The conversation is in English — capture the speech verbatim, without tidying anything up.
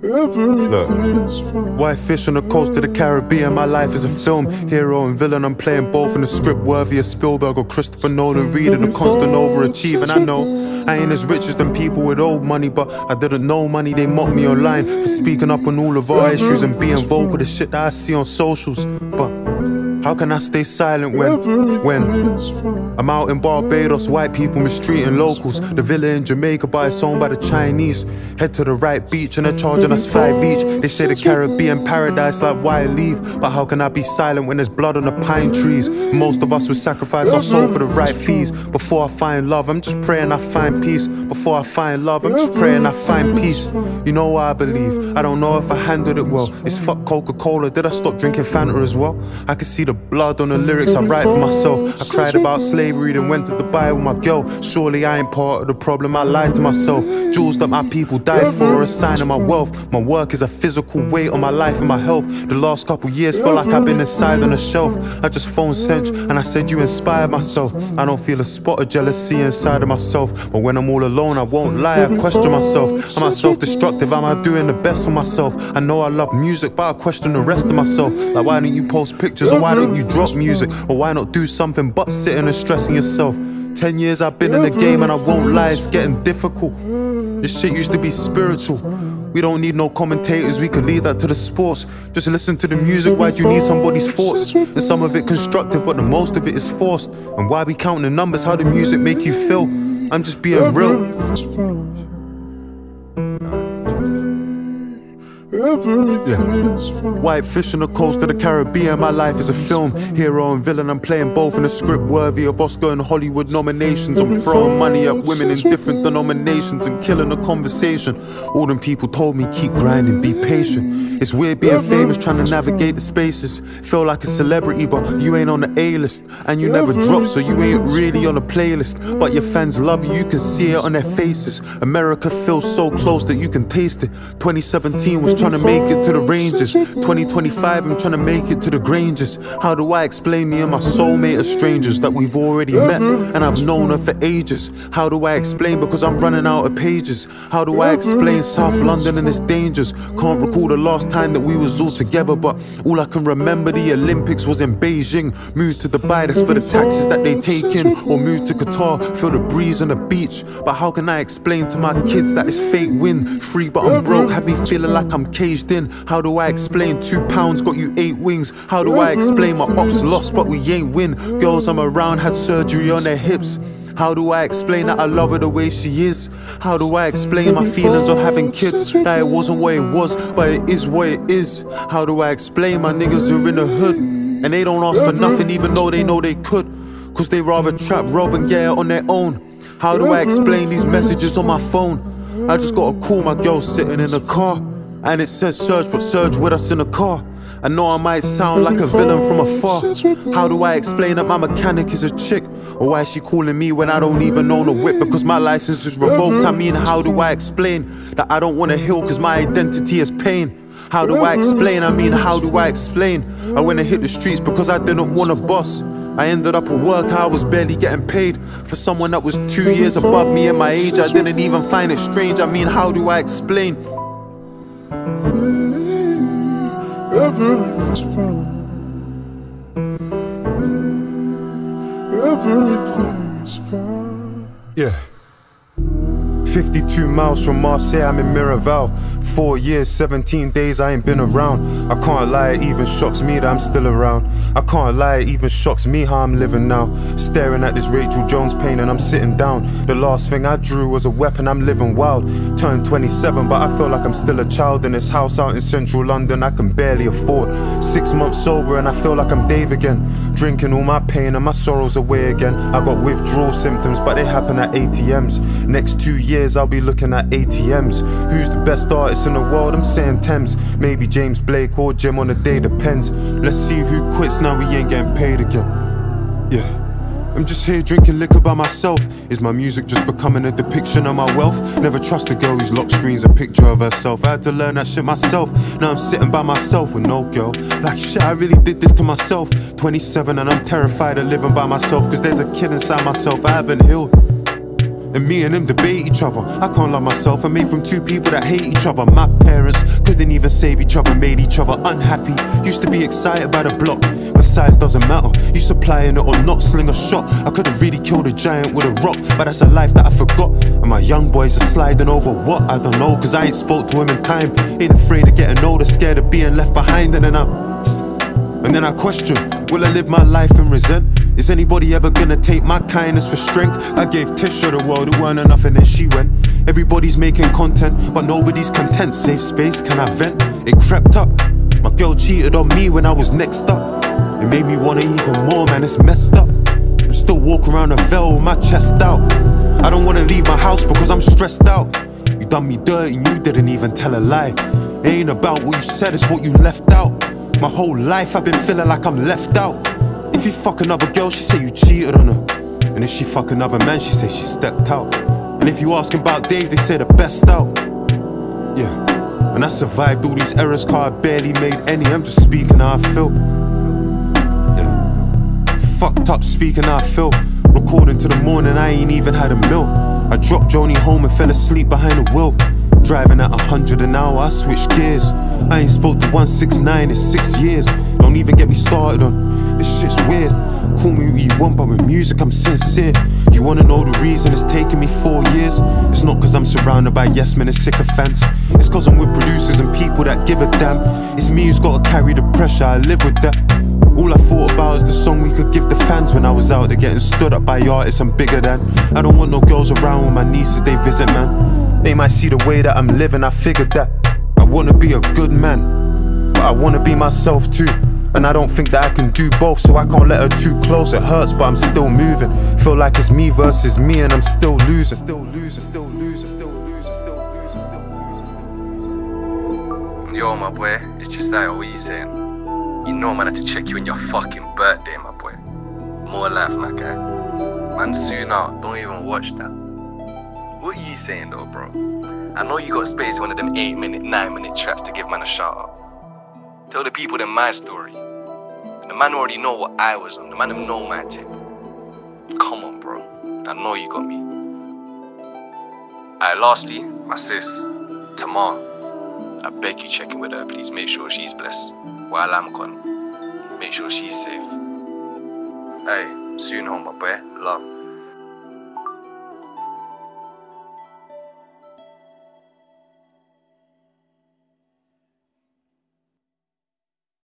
Look, white fish on the coast of the Caribbean, my life is a film. Hero and villain, I'm playing both in a script worthy of Spielberg or Christopher Nolan. Reading a constant overachieving, I know I ain't as rich as them people with old money, but I didn't know money. They mocked me online for speaking up on all of our issues and being vocal, the shit that I see on socials. But how can I stay silent when, when I'm out in Barbados, white people mistreating locals. The villa in Jamaica, but it's owned by the Chinese. Head to the right beach and they're charging us five each. They say the Caribbean paradise, like why leave? But how can I be silent when there's blood on the pine trees? Most of us would sacrifice our soul for the right fees. Before I find love, I'm just praying I find peace. Before I find love, I'm just praying I find peace. You know what I believe, I don't know if I handled it well. It's fuck Coca-Cola, did I stop drinking Fanta as well? I could see the blood on the lyrics I write for myself. I cried about slavery, then went to Dubai with my girl. Surely I ain't part of the problem, I lied to myself. Jewels that my people died for are a sign of my wealth. My work is a physical weight on my life and my health. The last couple years feel like I've been inside on a shelf. I just phoned Sench and I said you inspired myself. I don't feel a spot of jealousy inside of myself, but when I'm all alone I won't lie, I question myself. Am I self-destructive, am I doing the best for myself? I know I love music, but I question the rest of myself. Like why don't you post pictures, or why don't you drop music, or why not do something but sitting and stressing yourself? Ten years I've been in the game and I won't lie, it's getting difficult. This shit used to be spiritual. We don't need no commentators, we can leave that to the sports. Just listen to the music, why do you need somebody's thoughts? And some of it constructive, but the most of it is forced. And why we counting the numbers, how the music make you feel? I'm just being real. Yeah. White fish on the coast of the Caribbean, my life is a film. Hero and villain, I'm playing both in a script worthy of Oscar and Hollywood nominations. I'm throwing money at women in different denominations and killing the conversation. All them people told me keep grinding, be patient. It's weird being famous, trying to navigate the spaces. Feel like a celebrity, but you ain't on the A-list. And you never drop, so you ain't really on the playlist. But your fans love you, you can see it on their faces. America feels so close that you can taste it. twenty seventeen was trying to make it to the Rangers. twenty twenty-five, I'm trying to make it to the Grangers. How do I explain me and my soulmate are strangers that we've already met and I've known her for ages? How do I explain, because I'm running out of pages? How do I explain South London and its dangers? Can't recall the last time that we was all together, but all I can remember the Olympics was in Beijing. Moved to Dubai, that's for the taxes that they take in. Or moved to Qatar, feel the breeze on the beach. But how can I explain to my kids that it's fake win? Free but I'm broke, have me feeling like I'm caged in. How do I explain two pounds got you eight wings? How do I explain my ops lost but we ain't win? Girls I'm around had surgery on their hips. How do I explain that I love her the way she is? How do I explain my feelings on having kids? That it wasn't what it was, but it is what it is. How do I explain my niggas are in the hood and they don't ask for nothing even though they know they could? Cause they rather trap, rob and get it on their own. How do I explain these messages on my phone? I just got a call, my girl sitting in the car and it says Serge, but Serge with us in the car. I know I might sound like a villain from afar. How do I explain that my mechanic is a chick? Or why is she calling me when I don't even own a whip because my license is revoked? I mean, how do I explain that I don't want to heal because my identity is pain? How do I explain? I mean, how do I explain? I went and hit the streets because I didn't want a boss. I ended up at work, I was barely getting paid. For someone that was two years above me in my age, I didn't even find it strange. I mean, how do I explain? Everything's fine. Everything's fine. Yeah. fifty-two miles from Marseille, I'm in Miraval. Four years, seventeen days, I ain't been around. I can't lie, it even shocks me that I'm still around. I can't lie, it even shocks me how I'm living now. Staring at this Rachel Jones painting, I'm sitting down. The last thing I drew was a weapon, I'm living wild. Turned twenty-seven, but I feel like I'm still a child. In this house out in central London, I can barely afford. Six months sober and I feel like I'm Dave again. Drinking all my pain and my sorrows away again. I got withdrawal symptoms, but they happen at A T Ms. Next two years, I'll be looking at A T Ms. Who's the best artist in the world? I'm saying Thames. Maybe James Blake or Jim, on the day depends. Let's see who quits now we ain't getting paid again. Yeah. I'm just here drinking liquor by myself. Is my music just becoming a depiction of my wealth? Never trust a girl whose lock screen's a picture of herself. I had to learn that shit myself. Now I'm sitting by myself with no girl. Like shit, I really did this to myself. twenty-seven and I'm terrified of living by myself, cause there's a kid inside myself I haven't healed. and me and him debate each other. I can't love myself, I'm made from two people that hate each other. My parents couldn't even save each other, made each other unhappy. Used to be excited by the block, but size doesn't matter. You supplying it or not, sling a shot. I could've really killed a giant with a rock, but that's a life that I forgot. And my young boys are sliding over what? I don't know, cause I ain't spoke to him in time. Ain't afraid of getting older, scared of being left behind. And then I And then I question, will I live my life and resent? Is anybody ever gonna take my kindness for strength? I gave Tisha the world, it weren't enough and then she went. Everybody's making content, but nobody's content. Safe space, can I vent? It crept up. My girl cheated on me when I was next up. It made me want it even more, man, it's messed up. I'm still walking around a veil with my chest out. I don't wanna leave my house because I'm stressed out. You done me dirty and you didn't even tell a lie. It ain't about what you said, it's what you left out. My whole life I've been feeling like I'm left out. If you fuck another girl, she say you cheated on her. And if she fuck another man, she say she stepped out. And if you asking about Dave, they say the best out. Yeah, and I survived all these errors, cause I barely made any. I'm just speaking how I feel. Yeah, fucked up speaking how I feel. Recording to the morning, I ain't even had a meal. I dropped Joni home and fell asleep behind the wheel. Driving at a hundred an hour, I switch gears. I ain't spoke to one six nine in six years. Don't even get me started on, this shit's weird. Call me what you want, but with music I'm sincere. You wanna know the reason it's taken me four years? It's not cause I'm surrounded by yes men and sycophants. It's cause I'm with producers and people that give a damn. It's me who's gotta carry the pressure, I live with that. All I thought about is the song we could give the fans. When I was out there getting stood up by artists I'm bigger than. I don't want no girls around when my nieces they visit, man. They might see the way that I'm living, I figured that. I wanna be a good man, but I wanna be myself too. And I don't think that I can do both, so I can't let her too close. It hurts, but I'm still moving. Feel like it's me versus me and I'm still losing. Still losing, still losing, still losing, still losing, still losing, still losing. Yo, my boy, it's Josiah, what are you saying? You know I'm gonna have to check you on your fucking birthday, my boy. More life, my guy. Man, soon out, don't even watch that. What are you saying though, bro? I know you got space one of them eight minute, nine minute tracks to give man a shout out. Tell the people them my story. The man already know what I was on. The man them know my tip. Come on, bro. I know you got me. Alright, lastly, my sis, Tamar. I beg you check in with her, please. Make sure she's blessed. While I'm gone, make sure she's safe. Hey, soon home, my boy. Love.